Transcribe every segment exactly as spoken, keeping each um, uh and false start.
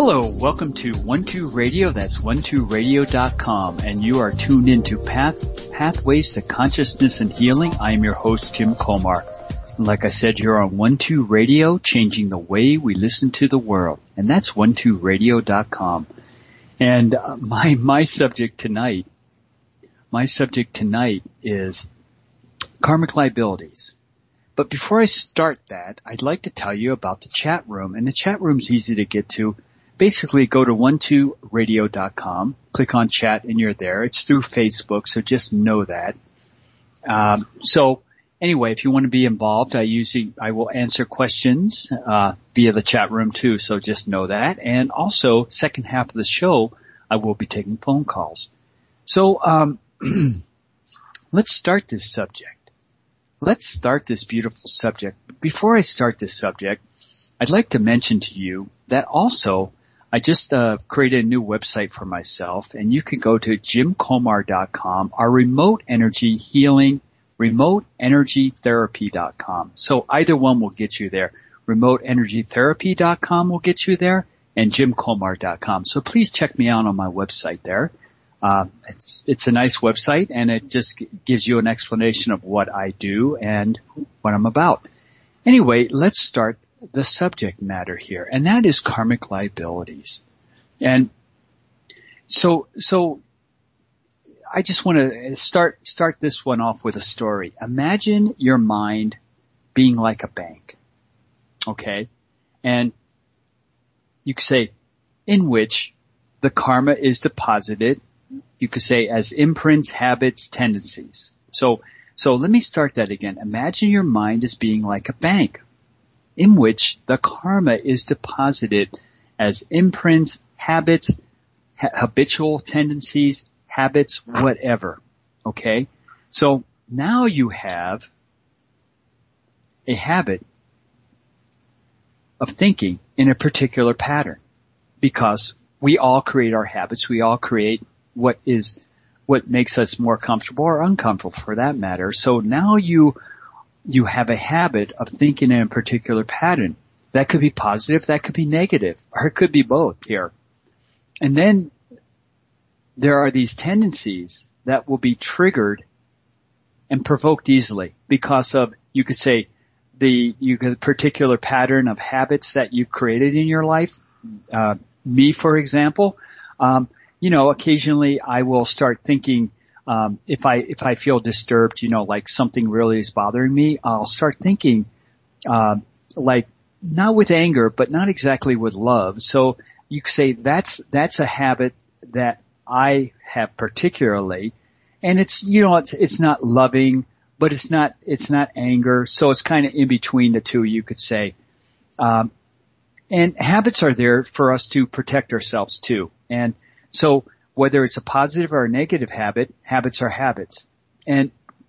Hello, welcome to one two Radio, that's one two radio dot com, and you are tuned into Path, Pathways to Consciousness and Healing. I am your host, Jim Komar. And like I said, you're on one two Radio, changing the way we listen to the world, and that's one two radio dot com. And uh, my, my subject tonight, my subject tonight is karmic liabilities. But before I start that, I'd like to tell you about the chat room, and the chat room's easy to get to. Basically, go to one two radio dot com, click on chat, and you're there. It's through Facebook, so just know that. Um, so anyway, if you want to be involved, I usually I will answer questions uh, via the chat room too. So just know that. And also, second half of the show, I will be taking phone calls. So um, let's start this subject. Let's start this beautiful subject. Before I start this subject, I'd like to mention to you that also I just uh, created a new website for myself, and you can go to jim komar dot com, our remote energy healing, remote energy therapy dot com. So either one will get you there. remote energy therapy dot com will get you there, and jim komar dot com. So please check me out on my website there. Uh, it's, it's a nice website, and it just gives you an explanation of what I do and what I'm about. Anyway, let's start the subject matter here, and that is karmic liabilities. And so, so I just want to start, start this one off with a story. Imagine your mind being like a bank. Okay. And you could say in which the karma is deposited. You could say as imprints, habits, tendencies. So, so let me start that again. Imagine your mind as being like a bank in which the karma is deposited as imprints, habits, ha- habitual tendencies, habits, whatever. Okay? So now you have a habit of thinking in a particular pattern, because we all create our habits. We all create what is, what makes us more comfortable or uncomfortable for that matter. So now you You have a habit of thinking in a particular pattern. That could be positive, that could be negative, or it could be both here. And then there are these tendencies that will be triggered and provoked easily because of, you could say, the you could particular pattern of habits that you've created in your life. Uh, me, for example, um, you know, occasionally I will start thinking, Um, if I, if I feel disturbed, you know, like something really is bothering me, I'll start thinking, uh, like not with anger, but not exactly with love. So you could say that's, that's a habit that I have particularly. And it's, you know, it's, it's not loving, but it's not, it's not anger. So it's kind of in between the two, you could say. Um, and habits are there for us to protect ourselves too. And so, whether it's a positive or a negative habit, habits are habits. And,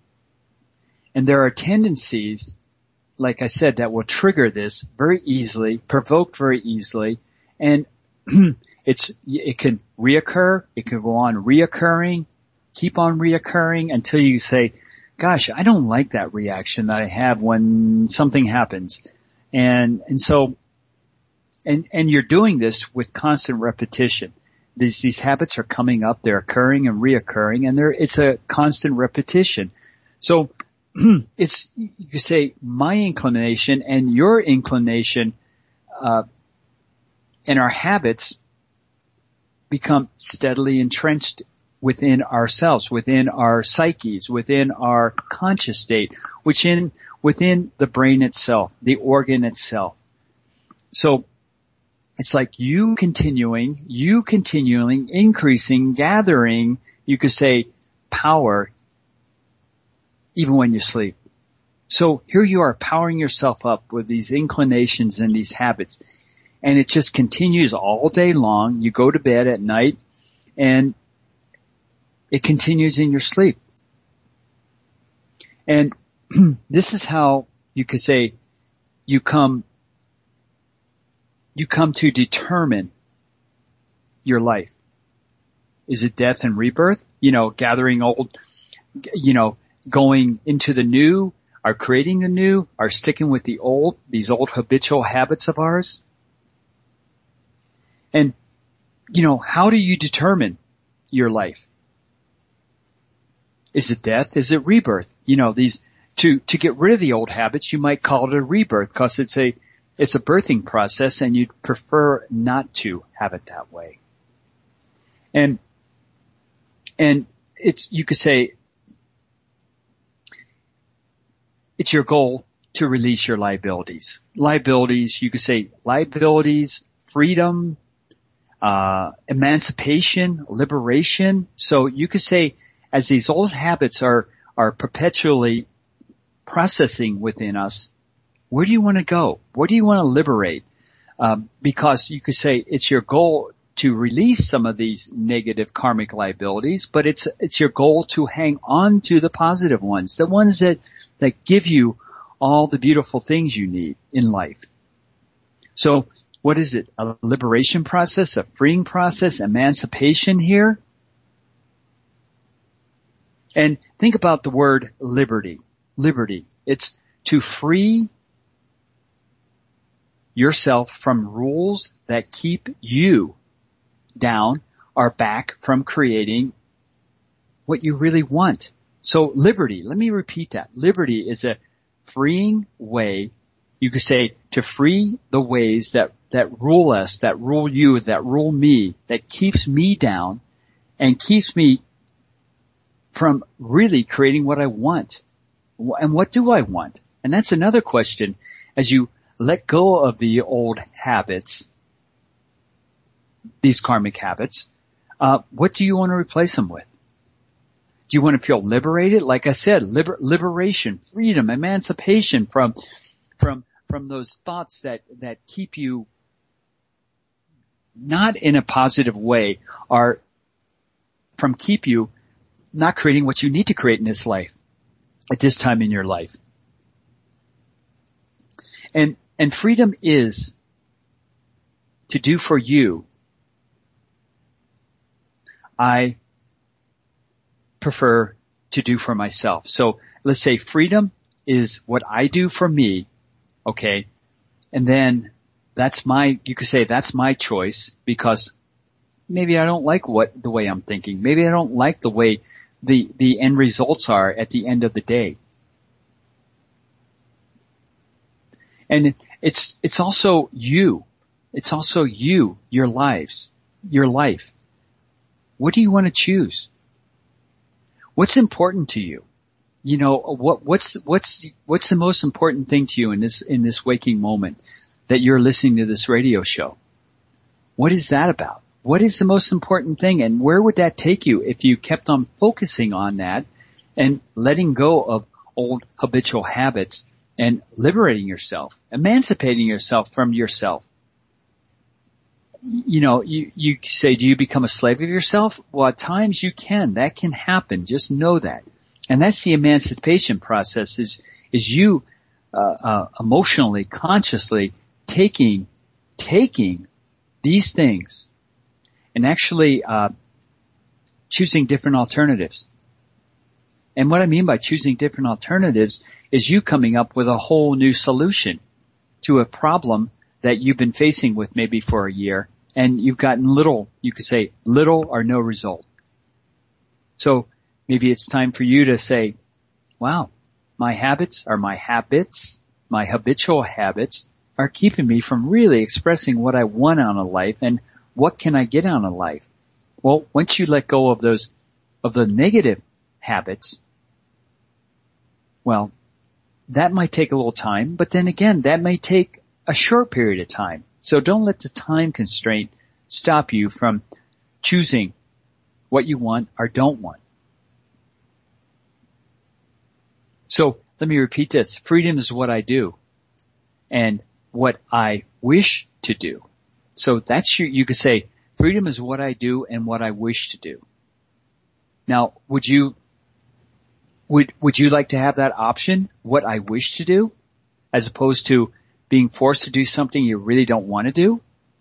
and there are tendencies, like I said, that will trigger this very easily, provoke very easily. And it's, it can reoccur, it can go on reoccurring, keep on reoccurring until you say, gosh, I don't like that reaction that I have when something happens. And, and so, and, and you're doing this with constant repetition. These, these habits are coming up, they're occurring and reoccurring, and they're, it's a constant repetition. So, it's, you could say my inclination and your inclination, uh, and our habits become steadily entrenched within ourselves, within our psyches, within our conscious state, which in, within the brain itself, the organ itself. So, it's like you continuing, you continuing, increasing, gathering, you could say, power, even when you sleep. So here you are powering yourself up with these inclinations and these habits. And it just continues all day long. You go to bed at night and it continues in your sleep. And this is how you could say you come You come to determine your life. Is it death and rebirth? You know, gathering old, you know, going into the new, or creating the new, or sticking with the old, these old habitual habits of ours? And, you know, how do you determine your life? Is it death? Is it rebirth? You know, these, to, to get rid of the old habits, you might call it a rebirth because it's a, it's a birthing process and you'd prefer not to have it that way. And, and it's, you could say, it's your goal to release your liabilities. Liabilities, you could say liabilities, freedom, uh, emancipation, liberation. So you could say as these old habits are, are perpetually processing within us, where do you want to go? Where do you want to liberate? Um, because you could say it's your goal to release some of these negative karmic liabilities, but it's, it's your goal to hang on to the positive ones, the ones that, that give you all the beautiful things you need in life. So what is it? A liberation process, a freeing process, emancipation here? And think about the word liberty. Liberty. It's to free yourself from rules that keep you down or back from creating what you really want. So liberty, let me repeat that. Liberty is a freeing way, you could say, to free the ways that, that rule us, that rule you, that rule me, that keeps me down and keeps me from really creating what I want. And what do I want? And that's another question. As you let go of the old habits, these karmic habits, uh, what do you want to replace them with? Do you want to feel liberated? Like I said, liber- liberation, freedom, emancipation from, from, from those thoughts that, that keep you not in a positive way, or from keep you not creating what you need to create in this life at this time in your life. And, and freedom is to do for you. I prefer to do for myself. So let's say freedom is what I do for me. Okay. And then that's my, you could say that's my choice because maybe I don't like what, the way I'm thinking. Maybe I don't like the way the, the end results are at the end of the day. And it's, it's also you. It's also you, your lives, your life. What do you want to choose? What's important to you? You know, what, what's, what's, what's the most important thing to you in this, in this waking moment that you're listening to this radio show? What is that about? What is the most important thing? And where would that take you if you kept on focusing on that and letting go of old habitual habits and liberating yourself, emancipating yourself from yourself? You know, you, you say, do you become a slave of yourself? Well, at times you can. That can happen. Just know that. And that's the emancipation process is, is you, uh, uh, emotionally, consciously taking, taking these things and actually, uh, choosing different alternatives. And what I mean by choosing different alternatives is you coming up with a whole new solution to a problem that you've been facing with maybe for a year. And you've gotten little, you could say little or no result. So maybe it's time for you to say, wow, my habits are my habits, my habitual habits are keeping me from really expressing what I want out of life and what can I get out of life? Well, once you let go of those, of the negative habits, well, that might take a little time, but then again, that may take a short period of time. So don't let the time constraint stop you from choosing what you want or don't want. So let me repeat this. Freedom is what I do and what I wish to do. So that's your, you could say freedom is what I do and what I wish to do. Now, would you, would, would you like to have that option, what I wish to do, as opposed to being forced to do something you really don't want to do?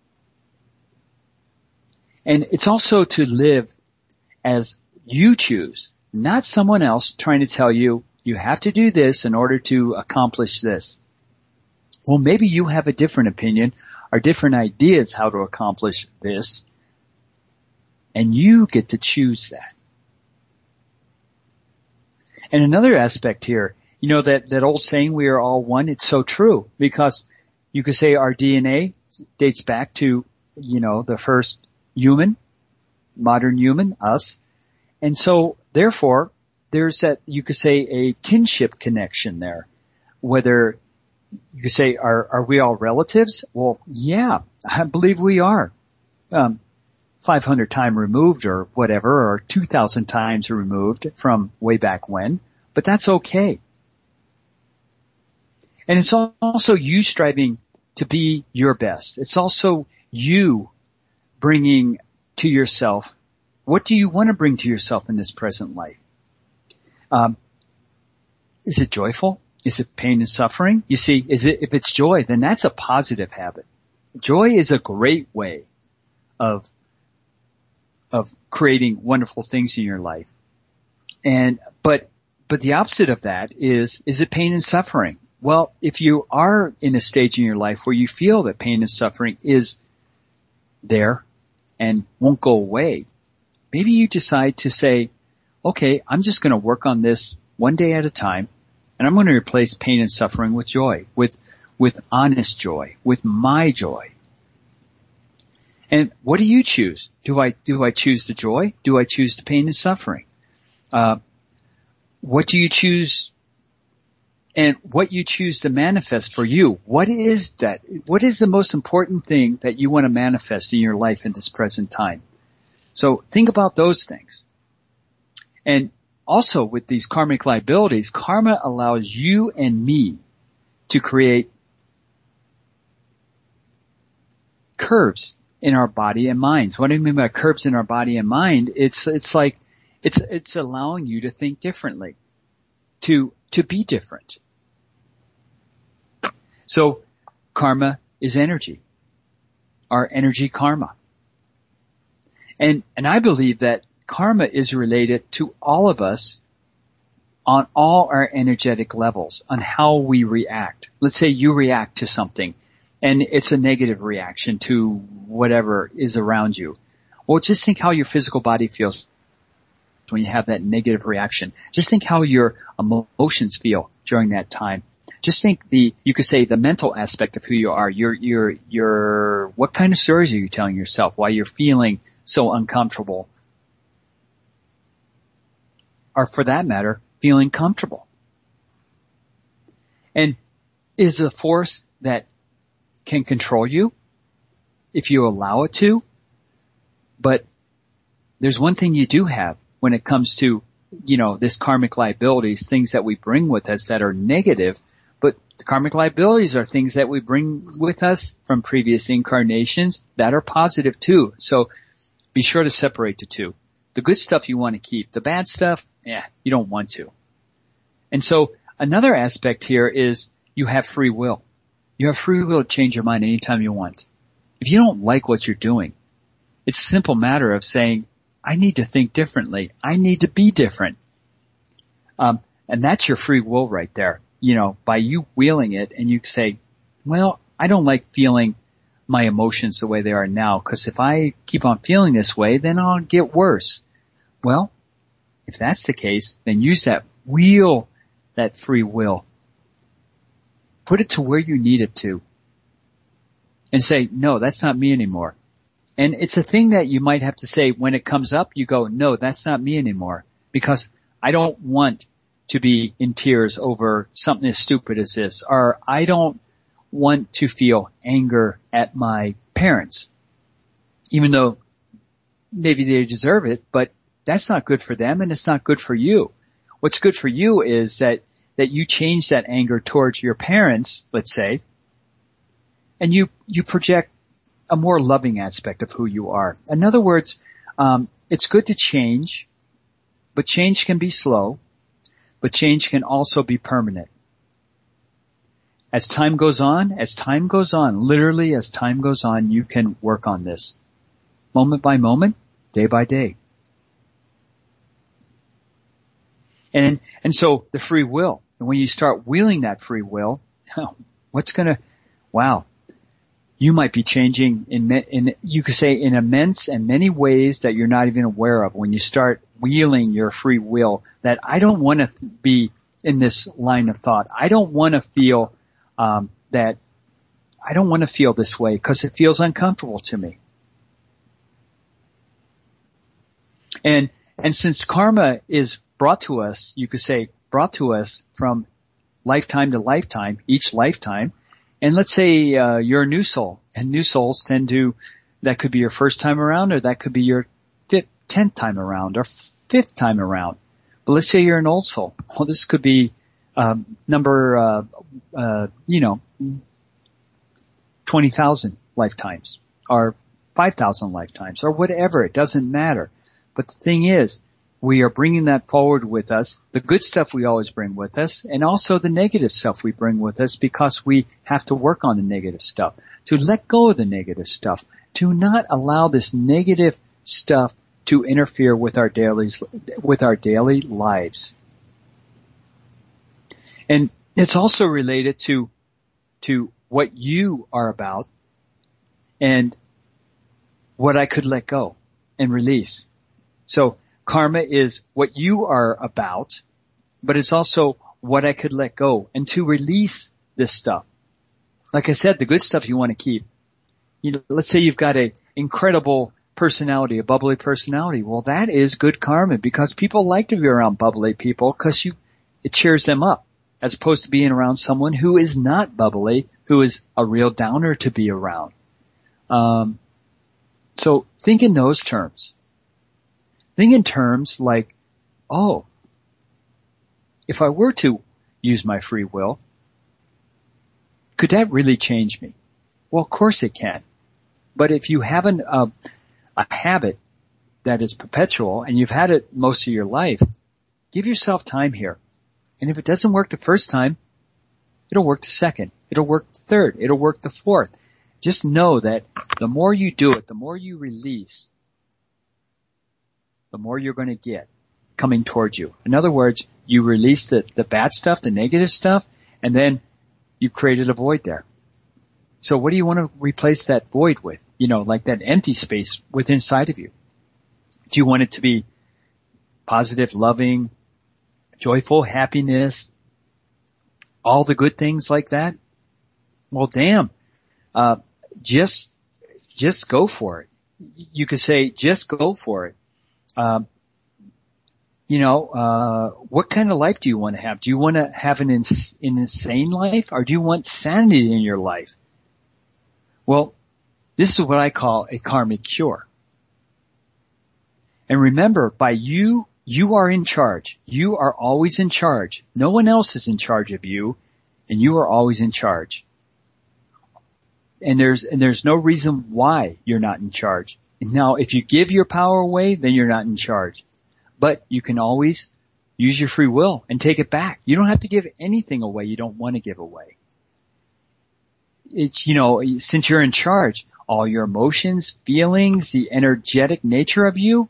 And it's also to live as you choose, not someone else trying to tell you, you have to do this in order to accomplish this. Well, maybe you have a different opinion or different ideas how to accomplish this, and you get to choose that. And another aspect here, you know, that, that old saying, we are all one, it's so true, because you could say our D N A dates back to, you know, the first human, modern human, us. And so, therefore, there's that, you could say, a kinship connection there. Whether you could say, are, are we all relatives? Well, yeah, I believe we are. Um, five hundred times removed or whatever, or two thousand times removed from way back when, but that's okay. And it's also you striving to be your best. It's also you bringing to yourself, what do you want to bring to yourself in this present life? Um, is it joyful? Is it pain and suffering? You see, is it, if it's joy, then that's a positive habit. Joy is a great way of of creating wonderful things in your life. And, but, but the opposite of that is, is it pain and suffering? Well, if you are in a stage in your life where you feel that pain and suffering is there and won't go away, maybe you decide to say, okay, I'm just going to work on this one day at a time, and I'm going to replace pain and suffering with joy, with, with honest joy, with my joy. And what do you choose? Do I, do I choose the joy? Do I choose the pain and suffering? Uh, what do you choose? And what you choose to manifest for you? What is that? What is the most important thing that you want to manifest in your life in this present time? So think about those things. And also with these karmic liabilities, karma allows you and me to create curves in our body and minds. What do you mean by curves in our body and mind? It's, it's like, it's, it's allowing you to think differently, to, to be different. So karma is energy, our energy karma. And, and I believe that karma is related to all of us on all our energetic levels, on how we react. Let's say you react to something and it's a negative reaction to whatever is around you. Well, just think how your physical body feels when you have that negative reaction. Just think how your emotions feel during that time. Just think the, you could say the mental aspect of who you are. Your, your, your, what kind of stories are you telling yourself while you're feeling so uncomfortable? Or for that matter, feeling comfortable. And is the force that can control you if you allow it to. But there's one thing you do have when it comes to, you know, this karmic liabilities, things that we bring with us that are negative, but the karmic liabilities are things that we bring with us from previous incarnations that are positive too. So be sure to separate the two. The good stuff you want to keep. The bad stuff, yeah, you don't want to. And so another aspect here is you have free will. You have free will to change your mind anytime you want. If you don't like what you're doing, it's a simple matter of saying, I need to think differently. I need to be different. Um, and that's your free will right there. You know, by you wheeling it and you say, well, I don't like feeling my emotions the way they are now, because if I keep on feeling this way, then I'll get worse. Well, if that's the case, then use that wheel, that free will. Put it to where you need it to. And say, no, that's not me anymore. And it's a thing that you might have to say when it comes up, you go, no, that's not me anymore. Because I don't want to be in tears over something as stupid as this. Or I don't want to feel anger at my parents. Even though maybe they deserve it, but that's not good for them and it's not good for you. What's good for you is that that you change that anger towards your parents, let's say, and you, you project a more loving aspect of who you are. In other words, um, it's good to change, but change can be slow, but change can also be permanent. As time goes on, as time goes on, literally as time goes on, you can work on this. Moment by moment, day by day. And, and so the free will, and when you start wielding that free will, what's gonna, wow, you might be changing in, in, you could say in immense and many ways that you're not even aware of when you start wielding your free will, that I don't want to be in this line of thought. I don't want to feel, um, that, I don't want to feel this way because it feels uncomfortable to me. And, and since karma is brought to us, you could say brought to us from lifetime to lifetime, each lifetime, and let's say, uh, you're a new soul, and new souls tend to, that could be your first time around, or that could be your fifth, tenth time around, or fifth time around. But let's say you're an old soul. Well, this could be, um, number, uh, uh, you know, twenty thousand lifetimes, or five thousand lifetimes, or whatever. It doesn't matter. But the thing is, we are bringing that forward with us. The good stuff we always bring with us, and also the negative stuff we bring with us, because we have to work on the negative stuff, to let go of the negative stuff, to not allow this negative stuff to interfere with our daily, with our daily lives. And it's also related to, to what you are about and what I could let go and release. So karma is what you are about, but it's also what I could let go and to release this stuff. Like I said, the good stuff you want to keep. You know, let's say you've got a incredible personality, a bubbly personality. Well, that is good karma, because people like to be around bubbly people because you, it cheers them up, as opposed to being around someone who is not bubbly, who is a real downer to be around. Um, so think in those terms. Think in terms like, oh, if I were to use my free will, could that really change me? Well, of course it can. But if you have an, uh, a habit that is perpetual and you've had it most of your life, give yourself time here. And if it doesn't work the first time, it'll work the second. It'll work the third. It'll work the fourth. Just know that the more you do it, the more you release, the more you're going to get coming towards you. In other words, you release the, the bad stuff, the negative stuff, and then you created a void there. So what do you want to replace that void with? You know, like that empty space within inside of you. Do you want it to be positive, loving, joyful, happiness, all the good things like that? Well, damn, uh, just, just go for it. You could say, just go for it. Um, you know, uh, what kind of life do you want to have? Do you want to have an, ins- an insane life, or do you want sanity in your life? Well, this is what I call a karmic cure. And remember, by you, you are in charge. You are always in charge. No one else is in charge of you, and you are always in charge. And there's, and there's no reason why you're not in charge. Now, if you give your power away, then you're not in charge. But you can always use your free will and take it back. You don't have to give anything away you don't want to give away. It's, you know, since you're in charge, all your emotions, feelings, the energetic nature of you,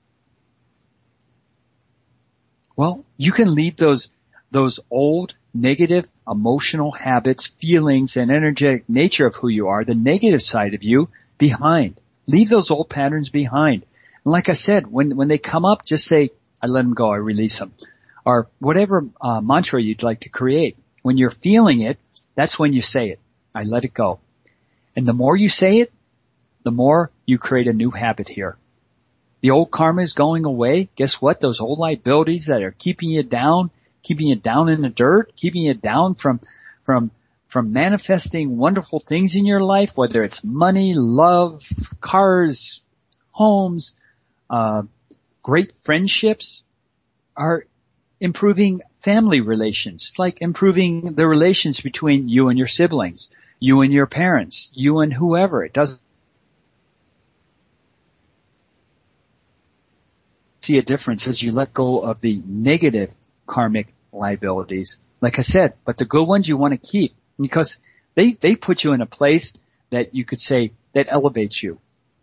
well, you can leave those, those old negative emotional habits, feelings, and energetic nature of who you are, the negative side of you, behind. Leave those old patterns behind. And like I said, when, when they come up, just say, I let them go, I release them. Or whatever uh, mantra you'd like to create. When you're feeling it, that's when you say it. I let it go. And the more you say it, the more you create a new habit here. The old karma is going away. Guess what? Those old liabilities that are keeping you down, keeping you down in the dirt, keeping you down from, from, from manifesting wonderful things in your life, whether it's money, love, cars, homes, uh, great friendships, are improving family relations, like improving the relations between you and your siblings, you and your parents, you and whoever. It doesn't see a difference as you let go of the negative karmic liabilities. Like I said, but the good ones you want to keep, because they, they put you in a place that you could say that elevates you.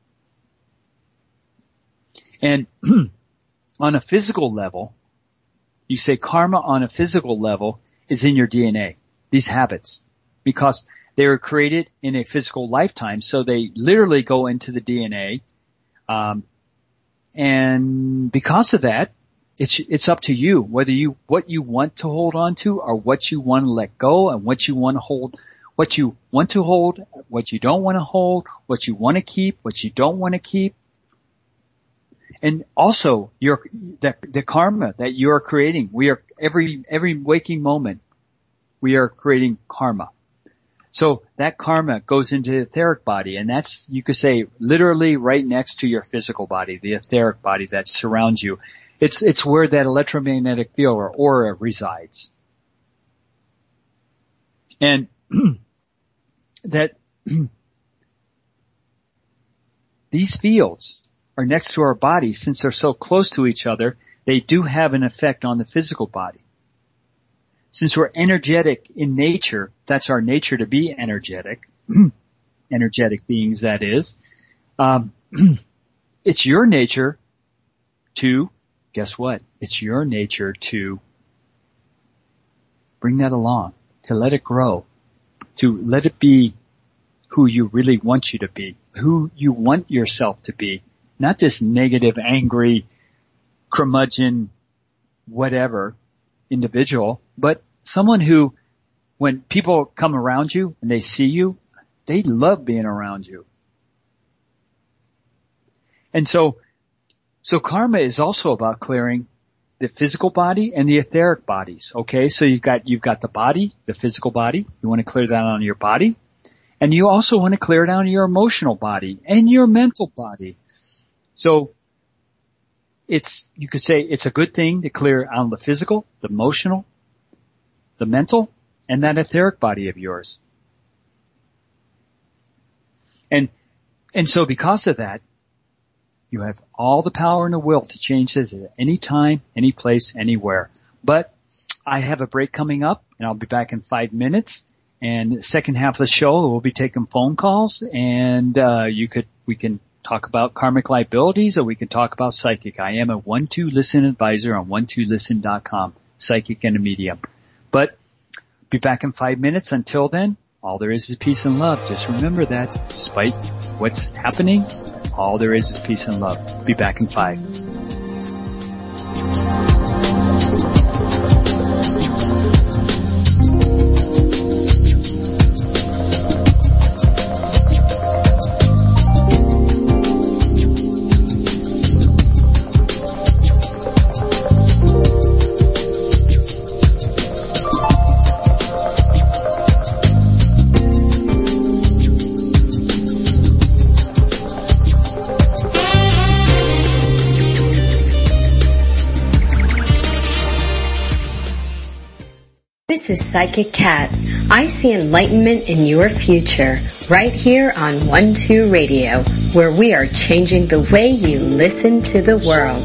And on a physical level, you say karma on a physical level is in your D N A, these habits. Because They were created in a physical lifetime, so they literally go into the D N A. Um, and because of that, it's it's up to you whether you what you want to hold on to or what you want to let go, and what you want to hold, what you want to hold, what you don't want to hold, what you want to keep, what you don't want to keep. And also your the, the karma that you are creating. We are every every waking moment we are creating karma. So that karma goes into the etheric body, and that's, you could say, literally right next to your physical body, the etheric body that surrounds you. It's it's where that electromagnetic field or aura resides. And that these fields are next to our body. Since they're so close to each other, they do have an effect on the physical body. Since we're energetic in nature, that's our nature to be energetic, energetic beings that is, um, it's your nature to, guess what? It's your nature to bring that along, to let it grow, to let it be who you really want you to be, who you want yourself to be, not this negative, angry, curmudgeon, whatever individual, but someone who, when people come around you and they see you, they love being around you. And so, so karma is also about clearing the physical body and the etheric bodies. Okay, so you've got you've got the body, the physical body. You want to clear that on your body, and you also want to clear it on your emotional body and your mental body. So it's, you could say it's a good thing to clear on the physical, the emotional, the mental, and that etheric body of yours. And, and so because of that, you have all the power and the will to change this at any time, any place, anywhere. But I have a break coming up, and I'll be back in five minutes. And the second half of the show, we'll be taking phone calls, and uh you could, we can talk about karmic liabilities, or we can talk about psychic. I am a one two listen advisor on one two listen dot com, psychic and a medium. But be back in five minutes. Until then, all there is is peace and love. Just remember that, despite what's happening, all there is is peace and love. Be back in five. This is Psychic Cat. I see enlightenment in your future right here on one two Radio, where we are changing the way you listen to the world.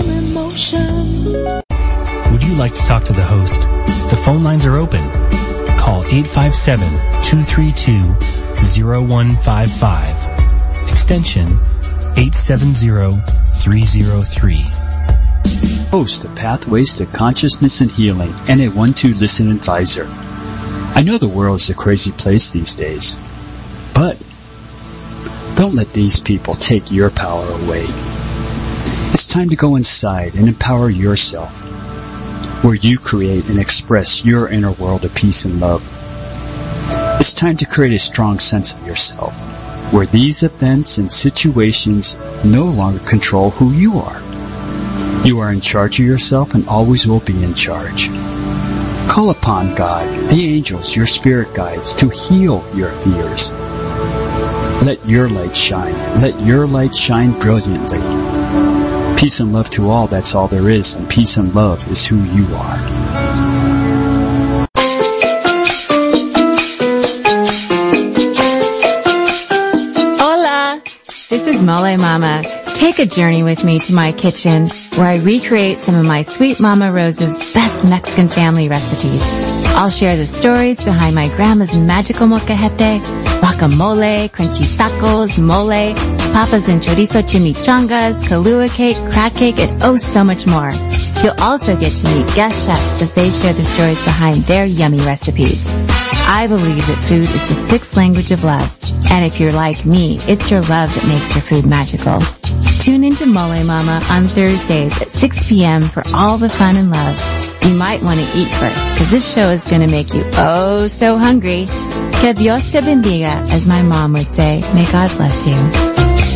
Would you like to talk to the host? The phone lines are open. Call eight five seven, two three two, zero one five five. Extension eight seven zero, three zero three. Host of Pathways to Consciousness and Healing and a one two Listen advisor. I know the world is a crazy place these days, but don't let these people take your power away. It's time to go inside and empower yourself, where you create and express your inner world of peace and love. It's time to create a strong sense of yourself, where these events and situations no longer control who you are. You are in charge of yourself and always will be in charge. Call upon God, the angels, your spirit guides, to heal your fears. Let your light shine. Let your light shine brilliantly. Peace and love to all, that's all there is, and peace and love is who you are. Hola! This is Mole Mama. Take a journey with me to my kitchen, where I recreate some of my Sweet Mama Rosa's best Mexican family recipes. I'll share the stories behind my grandma's magical molcajete, guacamole, crunchy tacos, mole, papas and chorizo chimichangas, Kahlua cake, crab cake, and oh so much more. You'll also get to meet guest chefs as they share the stories behind their yummy recipes. I believe that food is the sixth language of love. And if you're like me, it's your love that makes your food magical. Tune into Mole Mama on Thursdays at six p.m. for all the fun and love. You might want to eat first, because this show is going to make you oh so hungry. Que Dios te bendiga, as my mom would say. May God bless you.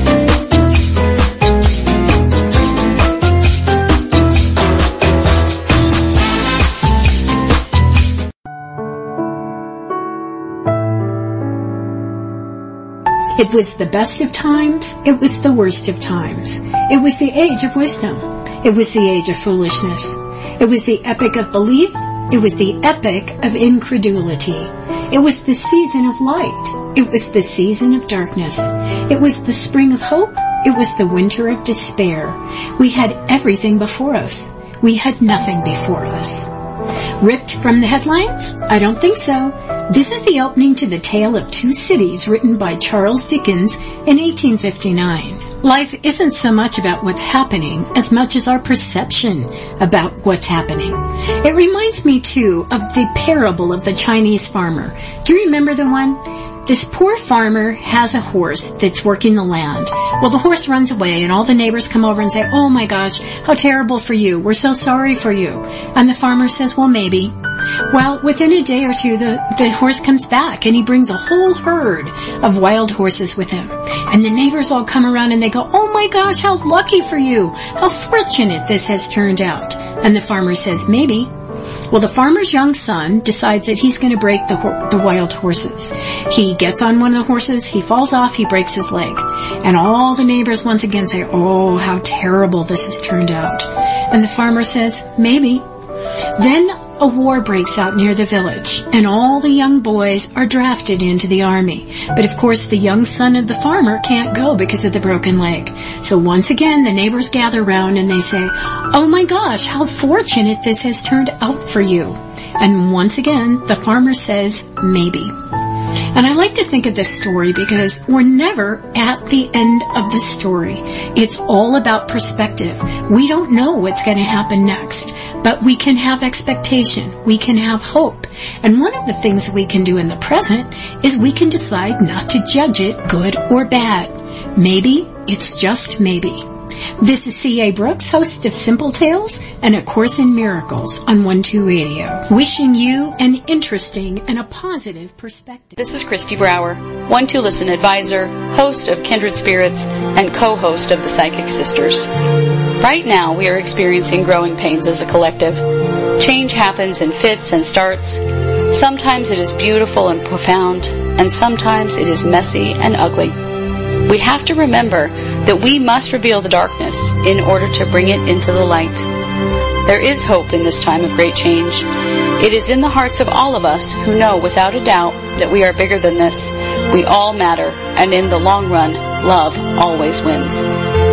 It was the best of times. It was the worst of times. It was the age of wisdom. It was the age of foolishness. It was the epic of belief. It was the epic of incredulity. It was the season of light. It was the season of darkness. It was the spring of hope. It was the winter of despair. We had everything before us. We had nothing before us. Ripped from the headlines? I don't think so. This is the opening to The Tale of Two Cities, written by Charles Dickens in eighteen fifty-nine. Life isn't so much about what's happening as much as our perception about what's happening. It reminds me, too, of the parable of the Chinese farmer. Do you remember the one? This poor farmer has a horse that's working the land. Well, the horse runs away, and all the neighbors come over and say, "Oh my gosh, how terrible for you. We're so sorry for you." And the farmer says, "Well, maybe." Well, within a day or two, the, the horse comes back, and he brings a whole herd of wild horses with him. And the neighbors all come around, and they go, "Oh my gosh, how lucky for you. How fortunate this has turned out." And the farmer says, "Maybe." Well, the farmer's young son decides that he's going to break the, ho- the wild horses. He gets on one of the horses, he falls off, he breaks his leg. And all the neighbors once again say, "Oh, how terrible this has turned out." And the farmer says, "Maybe." Then a war breaks out near the village, and all the young boys are drafted into the army. But of course, the young son of the farmer can't go because of the broken leg. So once again, the neighbors gather round and they say, "Oh my gosh, how fortunate this has turned out for you." And once again, the farmer says, "Maybe." And I like to think of this story because we're never at the end of the story. It's all about perspective. We don't know what's going to happen next, but we can have expectation. We can have hope. And one of the things we can do in the present is we can decide not to judge it good or bad. Maybe it's just maybe. This is C A. Brooks, host of Simple Tales and A Course in Miracles on one two Radio, wishing you an interesting and a positive perspective. This is Christy Brower, one two Listen advisor, host of Kindred Spirits, and co-host of the Psychic Sisters. Right now, we are experiencing growing pains as a collective. Change happens in fits and starts. Sometimes it is beautiful and profound, and sometimes it is messy and ugly. We have to remember that we must reveal the darkness in order to bring it into the light. There is hope in this time of great change. It is in the hearts of all of us who know without a doubt that we are bigger than this. We all matter, and in the long run, love always wins.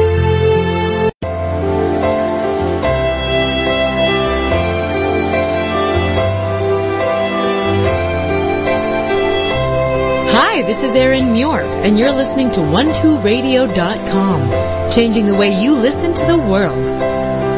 Hi, this is Erin Muir, and you're listening to one two radio dot com, changing the way you listen to the world.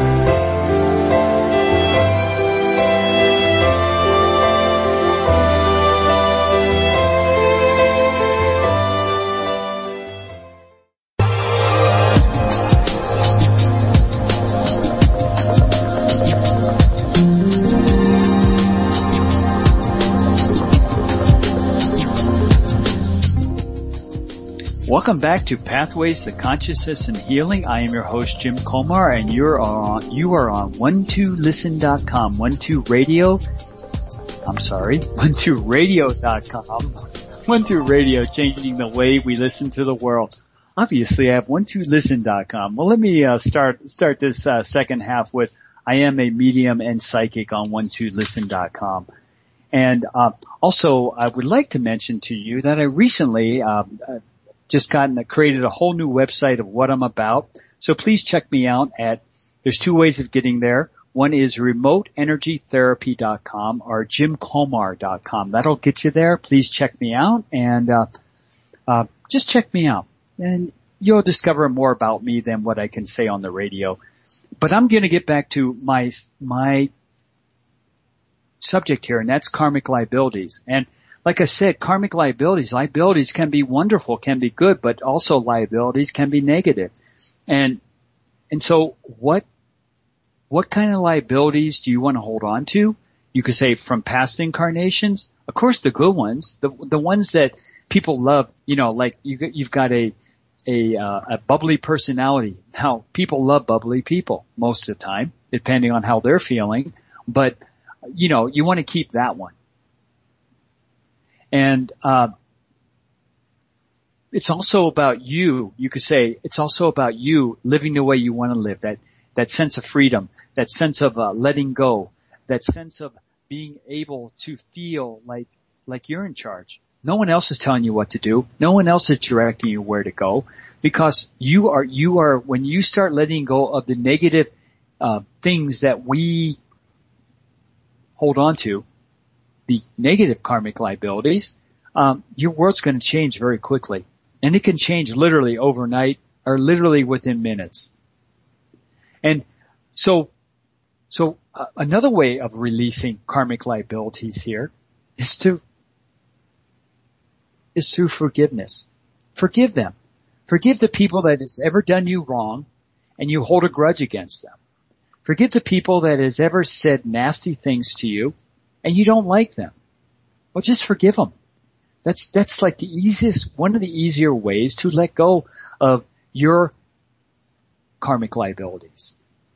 Welcome back to Pathways to Consciousness and Healing. I am your host, Jim Komar, and you're on, you are on one two listen dot com, one two radio, I'm sorry, one two radio dot com, one two radio, changing the way we listen to the world. Obviously, I have one two listen dot com. Well, let me uh, start start this uh, second half with I am a medium and psychic on one two listen dot com. And uh, also, I would like to mention to you that I recently uh, just gotten created a whole new website of what I'm about. So please check me out at, there's two ways of getting there. One is remote energy therapy dot com or jim komar dot com. That'll get you there. Please check me out and uh, uh just check me out. And you'll discover more about me than what I can say on the radio. But I'm going to get back to my my subject here, and that's karmic liabilities. And like I said, karmic liabilities, liabilities can be wonderful, can be good, but also liabilities can be negative. And, and so what, what kind of liabilities do you want to hold on to? You could say from past incarnations. Of course, the good ones, the, the ones that people love, you know, like you, you've got a, a, uh, a bubbly personality. Now, people love bubbly people most of the time, depending on how they're feeling. But, you know, you want to keep that one. And, uh, it's also about you. You could say it's also about you living the way you want to live. That, that sense of freedom, that sense of, uh, letting go, that sense of being able to feel like, like you're in charge. No one else is telling you what to do. No one else is directing you where to go, because you are, you are, when you start letting go of the negative, uh, things that we hold on to, the negative karmic liabilities, um, your world's going to change very quickly. And it can change literally overnight or literally within minutes. And so, so uh, another way of releasing karmic liabilities here is to, is through forgiveness. Forgive them. Forgive the people that has ever done you wrong and you hold a grudge against them. Forgive the people that has ever said nasty things to you and you don't like them. Well, just forgive them. That's, that's like the easiest, one of the easier ways to let go of your karmic liabilities.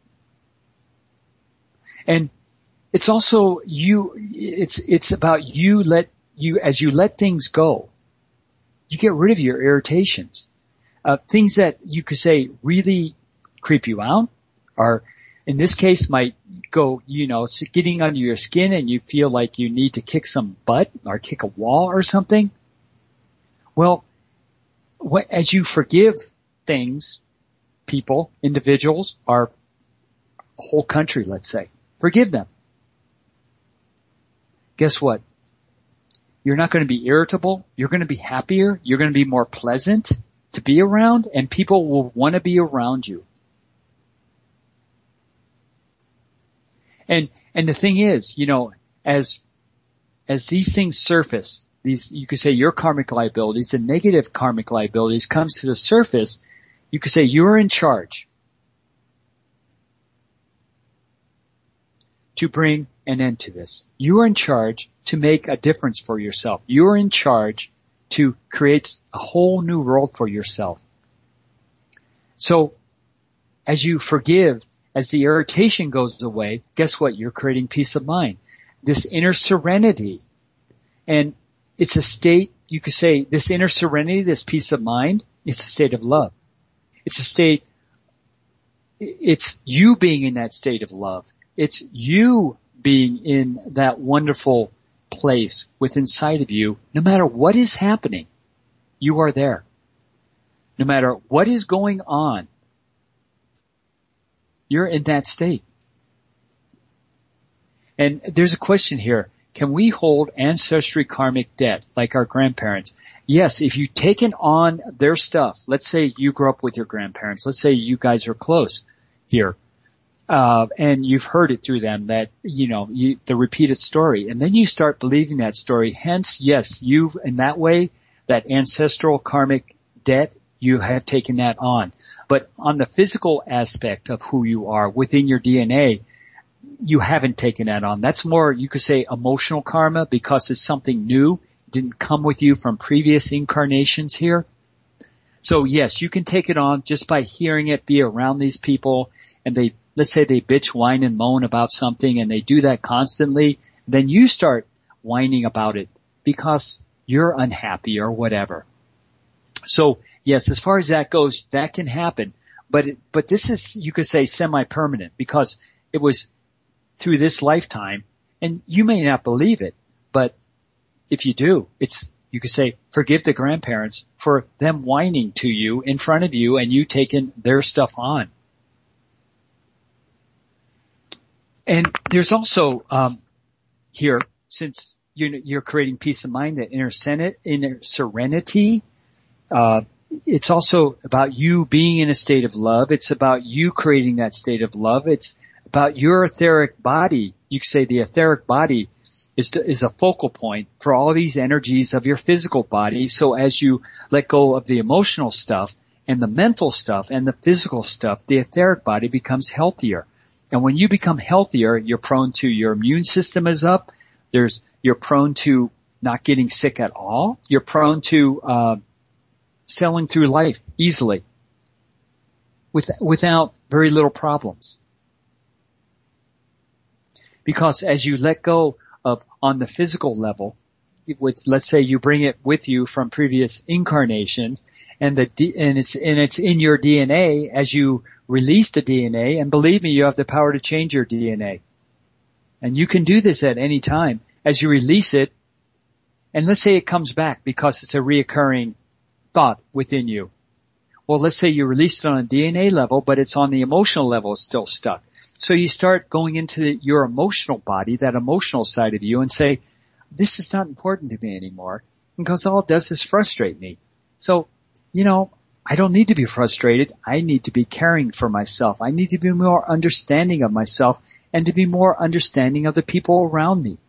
And it's also you, it's, it's about you let, you, as you let things go, you get rid of your irritations. Uh, things that you could say really creep you out, or in this case might go, you know, getting under your skin and you feel like you need to kick some butt or kick a wall or something. Well, what, as you forgive things, people, individuals, or a whole country, let's say, forgive them. Guess what? You're not going to be irritable. You're going to be happier. You're going to be more pleasant to be around, and people will want to be around you. And, and the thing is, you know, as, as these things surface, these, you could say your karmic liabilities, the negative karmic liabilities comes to the surface, you could say you're in charge to bring an end to this. You are in charge to make a difference for yourself. You are in charge to create a whole new world for yourself. So, as you forgive, as the irritation goes away, guess what? You're creating peace of mind. This inner serenity. And it's a state, you could say, this inner serenity, this peace of mind, it's a state of love. It's a state, it's you being in that state of love. It's you being in that wonderful place within inside of you. No matter what is happening, you are there. No matter what is going on, you're in that state. And there's a question here. Can we hold ancestry karmic debt like our grandparents? Yes, if you've taken on their stuff, let's say you grew up with your grandparents, let's say you guys are close here, uh, and you've heard it through them that, you know, you, the repeated story, and then you start believing that story. Hence, yes, you've, in that way, that ancestral karmic debt, you have taken that on. But on the physical aspect of who you are within your D N A, you haven't taken that on. That's more, you could say, emotional karma because it's something new. It didn't come with you from previous incarnations here. So yes, you can take it on just by hearing it, be around these people, and they, let's say they bitch, whine, and moan about something, and they do that constantly. Then you start whining about it because you're unhappy or whatever. So yes, as far as that goes, that can happen. But, it, but this is, you could say, semi-permanent because it was through this lifetime, and you may not believe it, but if you do, it's, you could say, forgive the grandparents for them whining to you in front of you and you taking their stuff on. And there's also, um, here, since you're, you're creating peace of mind, that inner serenity, uh, it's also about you being in a state of love. It's about you creating that state of love. It's about your etheric body. You could say the etheric body is to, is a focal point for all these energies of your physical body. So as you let go of the emotional stuff and the mental stuff and the physical stuff, the etheric body becomes healthier. And when you become healthier, you're prone to, your immune system is up. There's, you're prone to not getting sick at all. You're prone to, uh, sailing through life easily with, without very little problems. Because as you let go of, on the physical level, with, let's say you bring it with you from previous incarnations, and the D, and it's and it's in your D N A as you release the D N A, and believe me, you have the power to change your D N A. And you can do this at any time as you release it. And let's say it comes back because it's a reoccurring thought within you. Well, let's say you released it on a D N A level, but it's on the emotional level, it's still stuck. So you start going into the, your emotional body, that emotional side of you, and say, this is not important to me anymore, because all it does is frustrate me. So, you know, I don't need to be frustrated. I need to be caring for myself. I need to be more understanding of myself and to be more understanding of the people around me.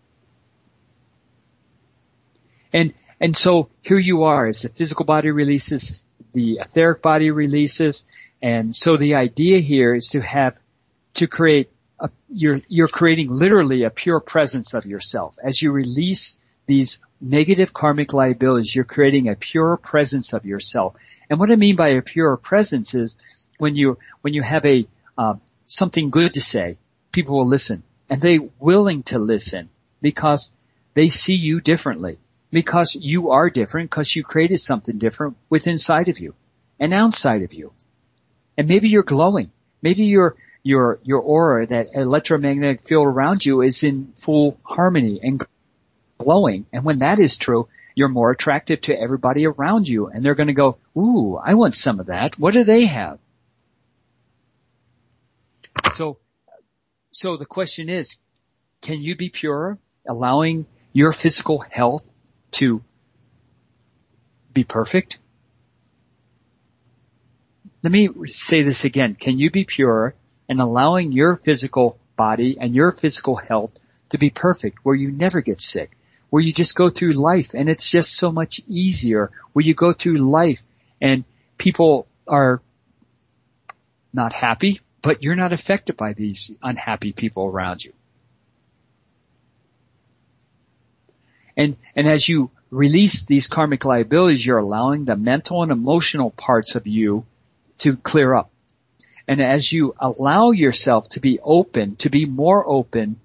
And, and so here you are as the physical body releases, the etheric body releases, and so the idea here is to have, to create a, you're, you're creating literally a pure presence of yourself. As you release these negative karmic liabilities, you're creating a pure presence of yourself. And what I mean by a pure presence is when you, when you have a, uh, something good to say, people will listen, and they're willing to listen because they see you differently, because you are different, because you created something different within inside of you and outside of you. And maybe you're glowing. Maybe you're, your, your aura, that electromagnetic field around you, is in full harmony and glowing. And when that is true, you're more attractive to everybody around you. And they're going to go, ooh, I want some of that. What do they have? So, so the question is, can you be pure, allowing your physical health to be perfect? Let me say this again. Can you be pure and allowing your physical body and your physical health to be perfect, where you never get sick, where you just go through life and it's just so much easier, where you go through life and people are not happy, but you're not affected by these unhappy people around you. And, and as you release these karmic liabilities, you're allowing the mental and emotional parts of you to clear up. And as you allow yourself to be open, to be more open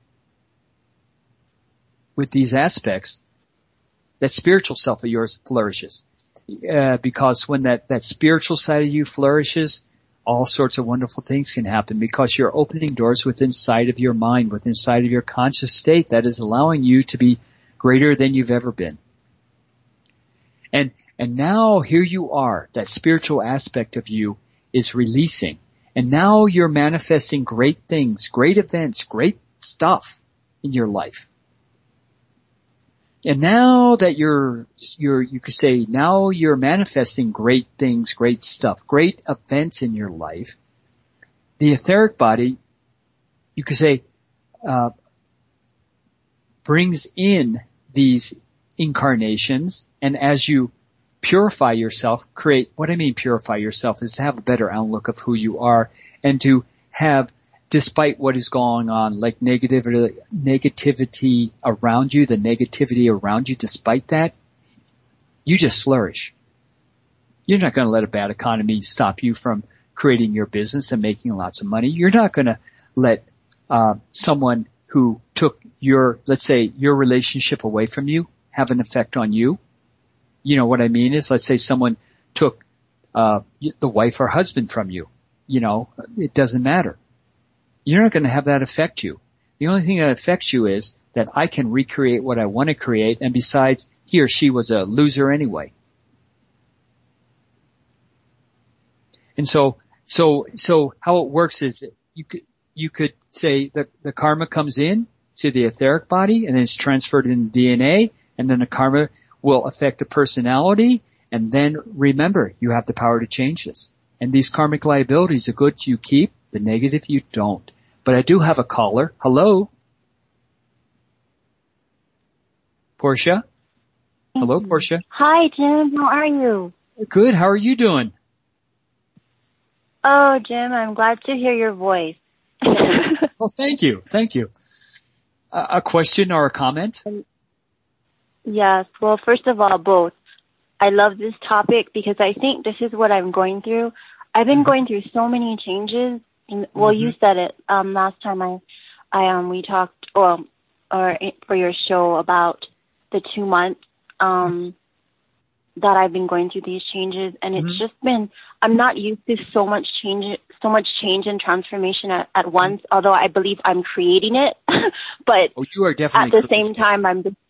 with these aspects, that spiritual self of yours flourishes. Uh, because when that, that spiritual side of you flourishes, all sorts of wonderful things can happen, because you're opening doors within inside of your mind, within inside of your conscious state, that is allowing you to be greater than you've ever been. And, and now here you are, that spiritual aspect of you is releasing. And now you're manifesting great things, great events, great stuff in your life. And now that you're, you're, you could say, now you're manifesting great things, great stuff, great events in your life, the etheric body, you could say, uh, brings in these incarnations, and as you purify yourself, create, what I mean purify yourself is to have a better outlook of who you are, and to have, despite what is going on, like negativity, negativity around you, the negativity around you, despite that, you just flourish. You're not going to let a bad economy stop you from creating your business and making lots of money. You're not going to let uh, someone who took your, let's say, your relationship away from you have an effect on you. You know what I mean is, let's say someone took uh the wife or husband from you. You know, it doesn't matter. You're not going to have that affect you. The only thing that affects you is that I can recreate what I want to create, and besides, he or she was a loser anyway. And so, so, so how it works is you could, you could say that the karma comes in to the etheric body and then it's transferred in the D N A, and then the karma will affect the personality, and then remember, you have the power to change this. And these karmic liabilities, the good you keep, the negative you don't. But I do have a caller. Hello? Portia? Hello, Portia. Hi, Jim. How are you? Good. How are you doing? Oh, Jim, I'm glad to hear your voice. Well, thank you. Thank you. Uh, a question or a comment? Yes. Well, first of all, both. I love this topic because I think this is what I'm going through. I've been mm-hmm. going through so many changes. And, well, mm-hmm. you said it um, last time I, I um, we talked, or, or for your show about the two months um, that I've been going through these changes, and it's mm-hmm. just been. I'm not used to so much change, so much change and transformation at, at once. Mm-hmm. Although I believe I'm creating it, but oh, you are definitely at the same time, I'm just.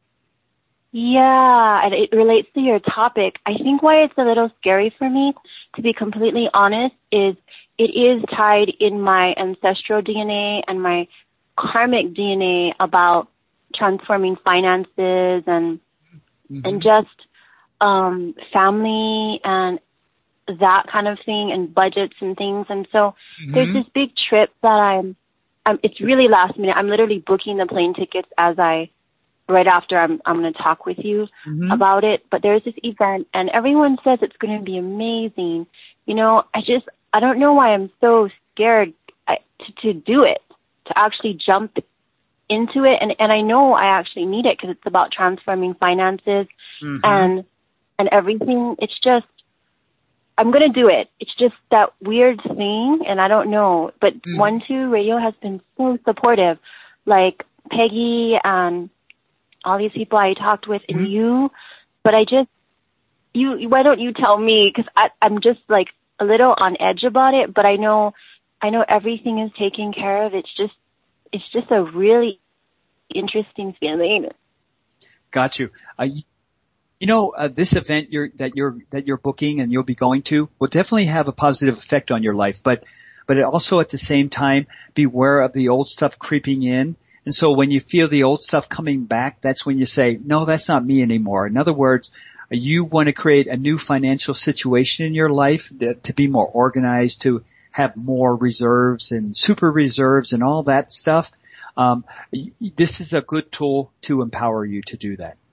Yeah, and it relates to your topic. I think why it's a little scary for me, to be completely honest, is it is tied in my ancestral D N A and my karmic D N A about transforming finances and mm-hmm. and just um family and that kind of thing and budgets and things. And so mm-hmm. there's this big trip that I'm, I'm, it's really last minute. I'm literally booking the plane tickets as I right after I'm I'm going to talk with you mm-hmm. about it. But there's this event, and everyone says it's going to be amazing. You know, I just I don't know why I'm so scared to to do it, to actually jump into it. And and I know I actually need it because it's about transforming finances mm-hmm. and and everything. It's just I'm going to do it. It's just that weird thing, and I don't know. But mm-hmm. one two Radio has been so supportive, like Peggy and all these people I talked with and mm-hmm. you, but I just, you, why don't you tell me? Cause I, I'm just like a little on edge about it, but I know, I know everything is taken care of. It's just, it's just a really interesting feeling. Got you. Uh, you know, uh, this event you're, that you're, that you're booking and you'll be going to will definitely have a positive effect on your life, but, but it also at the same time, beware of the old stuff creeping in. And so when you feel the old stuff coming back, that's when you say, no, that's not me anymore. In other words, you want to create a new financial situation in your life that, to be more organized, to have more reserves and super reserves and all that stuff. Um, this is a good tool to empower you to do that.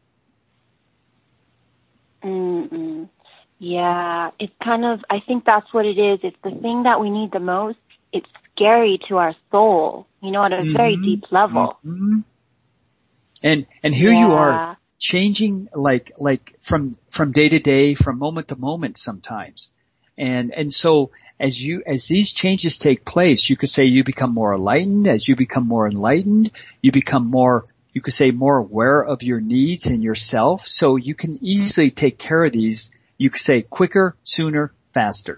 Mm-mm. Yeah, it's kind of, I think that's what it is. It's the thing that we need the most. It's scary to our soul, you know, at a mm-hmm. very deep level. Mm-hmm. And, and here yeah. you are changing like, like from, from day to day, from moment to moment sometimes. And, and so as you, as these changes take place, you could say you become more enlightened. As you become more enlightened, you become more, you could say more aware of your needs and yourself. So you can easily take care of these, you could say quicker, sooner, faster.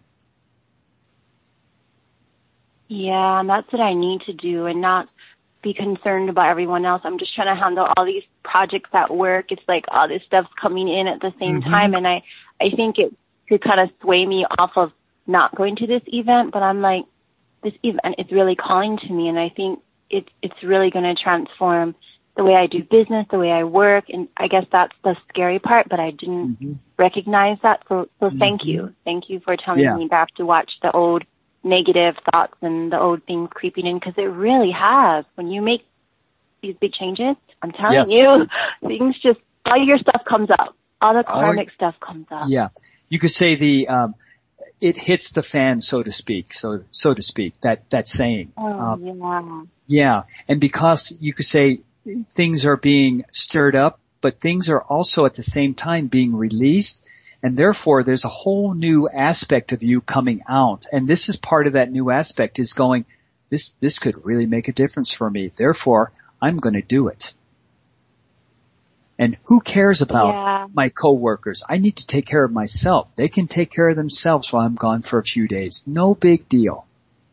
Yeah, and that's what I need to do and not be concerned about everyone else. I'm just trying to handle all these projects at work. It's like all this stuff's coming in at the same mm-hmm. time, and I, I think it could kind of sway me off of not going to this event, but I'm like, this event is really calling to me, and I think it's, it's really going to transform the way I do business, the way I work, and I guess that's the scary part, but I didn't mm-hmm. recognize that, so, so mm-hmm. thank you. Thank you for telling yeah. me that I have to watch the old negative thoughts and the old things creeping in, because it really has. When you make these big changes, I'm telling yes. you, things just, all your stuff comes up. All the karmic all, stuff comes up. Yeah. You could say the, um, it hits the fan, so to speak, so, so to speak, that, that saying. Oh, um, yeah. Yeah. And because you could say things are being stirred up, but things are also at the same time being released. And therefore, there's a whole new aspect of you coming out. And this is part of that new aspect is going, this, this could really make a difference for me. Therefore, I'm going to do it. And who cares about yeah. my coworkers? I need to take care of myself. They can take care of themselves while I'm gone for a few days. No big deal.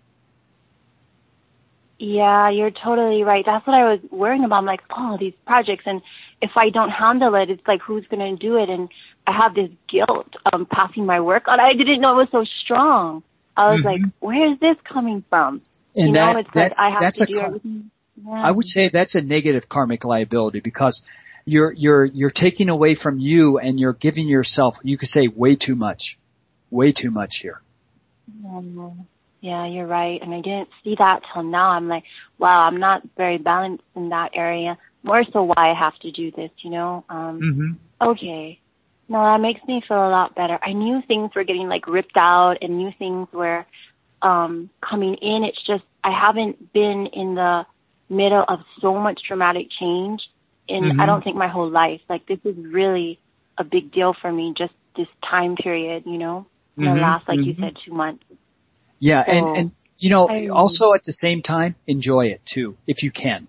Yeah, you're totally right. That's what I was worrying about. I'm like, oh, these projects, and if I don't handle it, it's like, who's going to do it? And I have this guilt um passing my work on. I didn't know it was so strong. I was mm-hmm. like, where is this coming from? And you that, know, it's that's, like I have that's to a do car- everything. Yeah. I would say that's a negative karmic liability, because you're you're you're taking away from you and you're giving yourself, you could say, way too much, way too much here. Mm-hmm. Yeah, you're right. And I didn't see that till now. I'm like, wow, I'm not very balanced in that area. more so why I have to do this, you know? Um, Mm-hmm. Okay. No, that makes me feel a lot better. I knew things were getting like ripped out and new things were um, coming in. It's just I haven't been in the middle of so much dramatic change in, Mm-hmm. I don't think, my whole life. Like, this is really a big deal for me, just this time period, you know, in Mm-hmm. the last, like Mm-hmm. you said, two months. Yeah, So, and, and, you know, I- also at the same time, enjoy it too, if you can.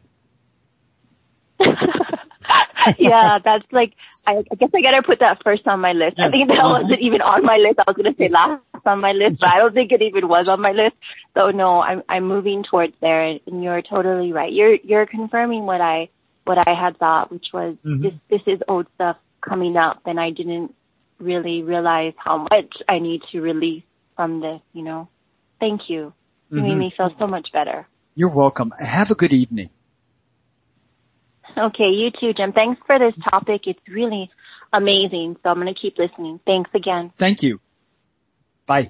Yeah, that's like, I, I guess I gotta put that first on my list. Yes. I think that Uh-huh. wasn't even on my list. I was gonna say last on my list, but I don't think it even was on my list. So no, I'm, I'm moving towards there, and you're totally right. You're, you're confirming what I, what I had thought, which was Mhm. this, this is old stuff coming up, and I didn't really realize how much I need to release from this, you know. Thank you. You Mhm. made me feel so much better. You're welcome. Have a good evening. Okay, you too, Jim. Thanks for this topic. It's really amazing. So I'm going to keep listening. Thanks again. Thank you. Bye.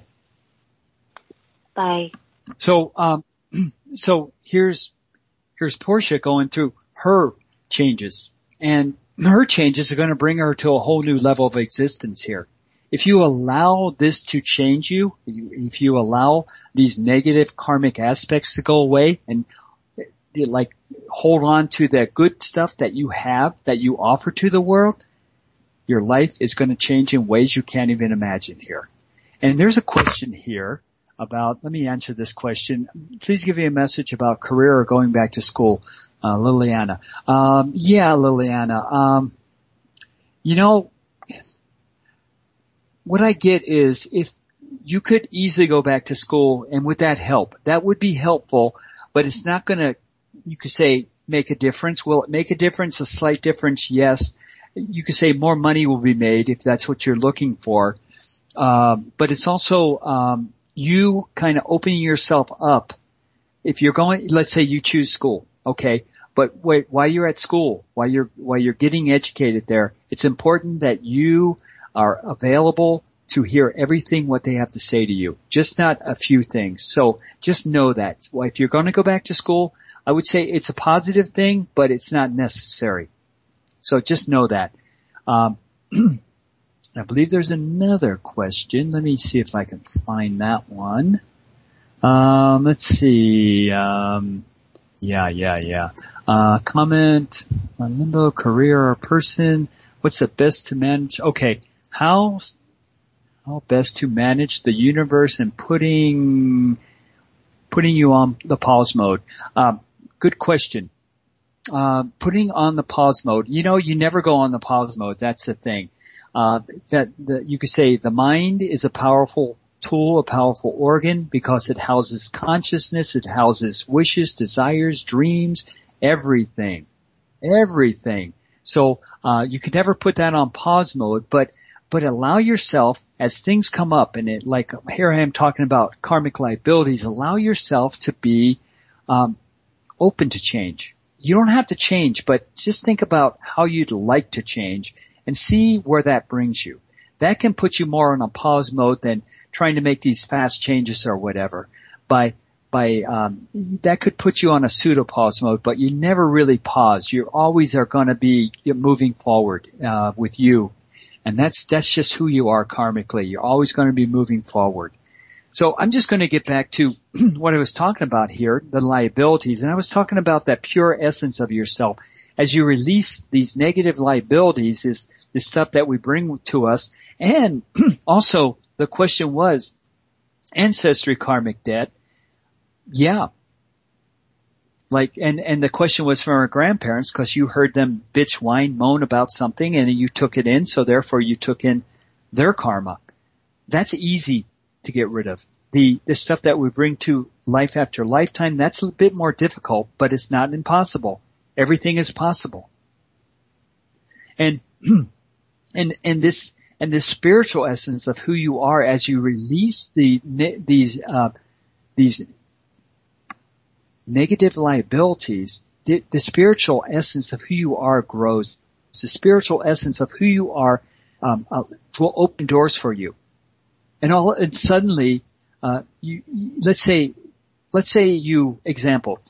Bye. So, um, so here's, here's Portia going through her changes, and her changes are going to bring her to a whole new level of existence here. If you allow this to change you, if you, if you allow these negative karmic aspects to go away and you, like, hold on to that good stuff that you have, that you offer to the world, your life is going to change in ways you can't even imagine here. And there's a question here about, let me answer this question. Please give me a message about career or going back to school. Uh, Liliana. Um, yeah, Liliana. Um, you know, what I get is if you could easily go back to school, and with that help, that would be helpful, but it's not going to, you could say, make a difference. Will it make a difference? A slight difference? Yes. You could say more money will be made if that's what you're looking for. Um, but it's also, um, you kind of opening yourself up. If you're going, let's say you choose school, okay, but wait, while you're at school, while you're, while you're getting educated there, it's important that you are available to hear everything what they have to say to you, just not a few things. So just know that. Well, if you're going to go back to school, I would say it's a positive thing, but it's not necessary. So just know that. Um, I believe there's another question. Let me see if I can find that one. Um, let's see. Um, yeah, yeah, yeah. Uh, comment on limbo, career or person. What's the best to manage? Okay. How, how best to manage the universe and putting, putting you on the pause mode? Um, good question. Uh, putting on the pause mode. You know, you never go on the pause mode. That's the thing. Uh, that, the, you could say the mind is a powerful tool, a powerful organ because it houses consciousness, it houses wishes, desires, dreams, everything. Everything. So, uh, you could never put that on pause mode, but, but allow yourself as things come up and it, like here I am talking about karmic liabilities, allow yourself to be, um, open to change. You don't have to change, but just think about how you'd like to change and see where that brings you. That can put you more on a pause mode than trying to make these fast changes or whatever. By, by, um, that could put you on a pseudo pause mode, but you never really pause. You always are going to be moving forward, uh, with you. And that's, that's just who you are karmically. You're always going to be moving forward. So I'm just going to get back to what I was talking about here, the liabilities. And I was talking about that pure essence of yourself. As you release these negative liabilities, is the stuff that we bring to us. And also the question was, ancestry karmic debt. Yeah. Like, and, and the question was from our grandparents because you heard them bitch, whine, moan about something and you took it in. So therefore you took in their karma. That's easy to get rid of. The, the stuff that we bring to life after lifetime, that's a bit more difficult, but it's not impossible. Everything is possible. And, and, and this, and this spiritual essence of who you are as you release the, these, uh, these negative liabilities, the, the spiritual essence of who you are grows. The spiritual essence of who you are, um, uh, will open doors for you. And all, and suddenly, uh, you, let's say, let's say you, example,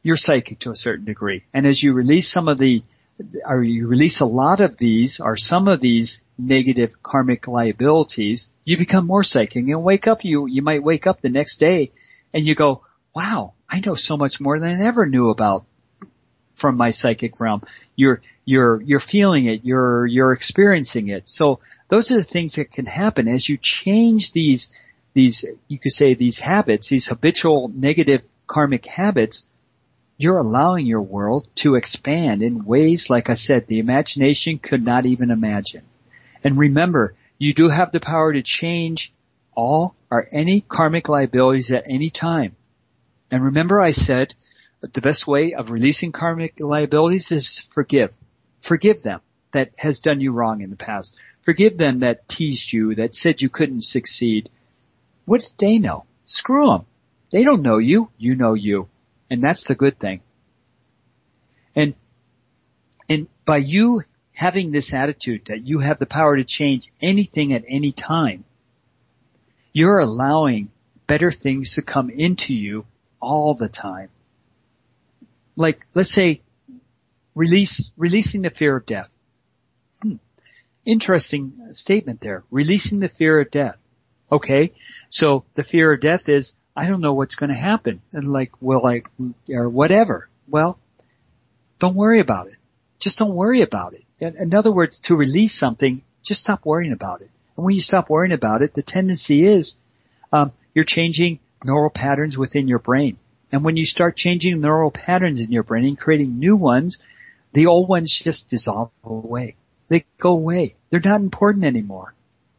you're psychic to a certain degree. And as you release some of the, or you release a lot of these, or some of these negative karmic liabilities, you become more psychic. And wake up, you, you might wake up the next day and you go, wow, I know so much more than I ever knew about from my psychic realm. You're, you're, you're feeling it. You're, you're experiencing it. So those are the things that can happen as you change these, these, you could say these habits, these habitual negative karmic habits. You're allowing your world to expand in ways, like I said, the imagination could not even imagine. And remember, you do have the power to change all or any karmic liabilities at any time. And remember I said the best way of releasing karmic liabilities is forgive. Forgive them that has done you wrong in the past. Forgive them that teased you, that said you couldn't succeed. What did they know? Screw them. They don't know you. You know you. And that's the good thing. And, and by you having this attitude that you have the power to change anything at any time, you're allowing better things to come into you all the time. Like, let's say, release, releasing the fear of death. Hmm. Interesting statement there. Releasing the fear of death. Okay. So the fear of death is, I don't know what's going to happen. And like, well, like, or whatever. Well, don't worry about it. Just don't worry about it. In, in other words, to release something, just stop worrying about it. And when you stop worrying about it, the tendency is, um, you're changing neural patterns within your brain. And when you start changing neural patterns in your brain and creating new ones, the old ones just dissolve away. They go away. They're not important anymore.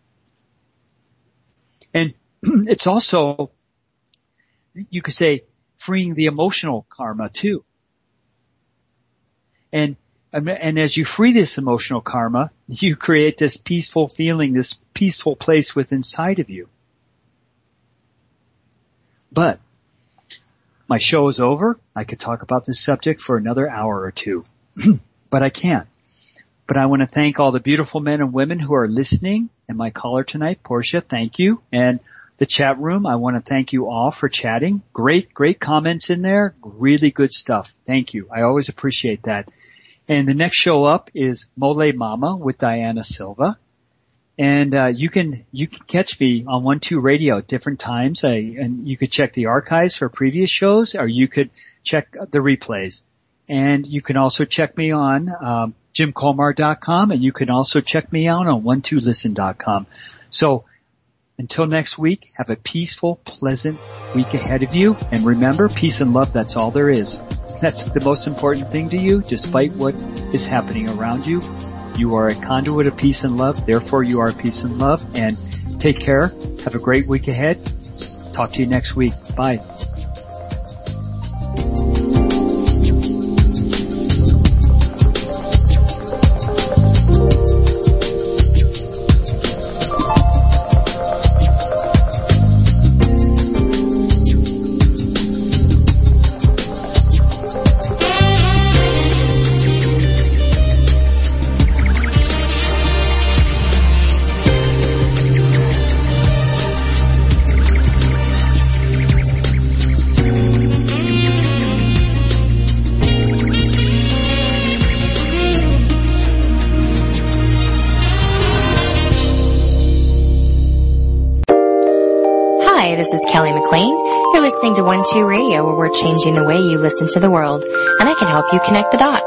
And it's also, you could say, freeing the emotional karma too. And, and as you free this emotional karma, you create this peaceful feeling, this peaceful place within inside of you. But my show is over. I could talk about this subject for another hour or two, but I can't. But I want to thank all the beautiful men and women who are listening, and my caller tonight, Portia, thank you. And the chat room, I want to thank you all for chatting. Great, great comments in there. Really good stuff. Thank you. I always appreciate that. And the next show up is Mole Mama with Diana Silva. And uh, you can you can catch me on one two Radio at different times. I, and you could check the archives for previous shows, or you could check the replays. And you can also check me on um, jim colmar dot com, and you can also check me out on one two listen dot com. So until next week, have a peaceful, pleasant week ahead of you. And remember, peace and love, that's all there is. That's the most important thing to you, despite what is happening around you. You are a conduit of peace and love. Therefore, you are peace and love. And take care. Have a great week ahead. Talk to you next week. Bye. To one two Radio, where we're changing the way you listen to the world, and I can help you connect the dots.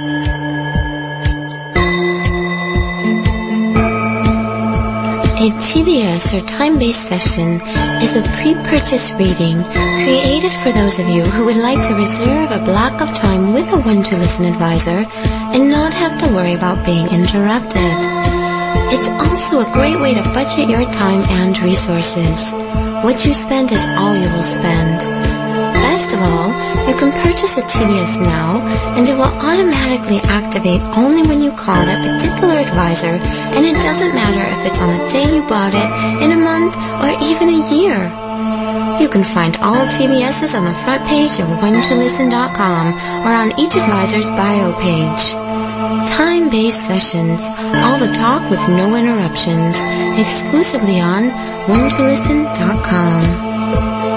A T B S or time-based session is a pre-purchase reading created for those of you who would like to reserve a block of time with a one two Listen advisor and not have to worry about being interrupted. It's also a great way to budget your time and resources. What you spend is all you will spend. Best of all, you can purchase a T B S now, and it will automatically activate only when you call that particular advisor, and it doesn't matter if it's on the day you bought it, in a month, or even a year. You can find all T B Ss on the front page of one two listen dot com or on each advisor's bio page. Time-based sessions, all the talk with no interruptions, exclusively on one two listen dot com.